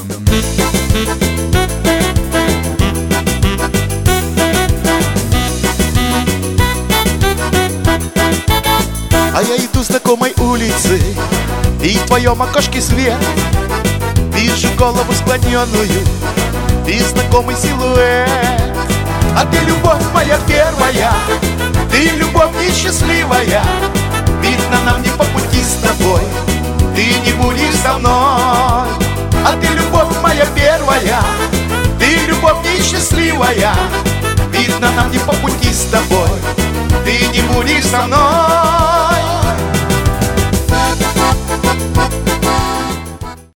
А я иду знакомой улицей, и в твоем окошке свет. Вижу голову склоненную и знакомый силуэт. А ты любовь моя первая, ты любовь несчастливая. Видно, нам не по пути с тобой, ты не будешь со мной. А ты любовь моя первая, ты любовь несчастливая. Видно, нам не по пути с тобой, ты не будешь со мной.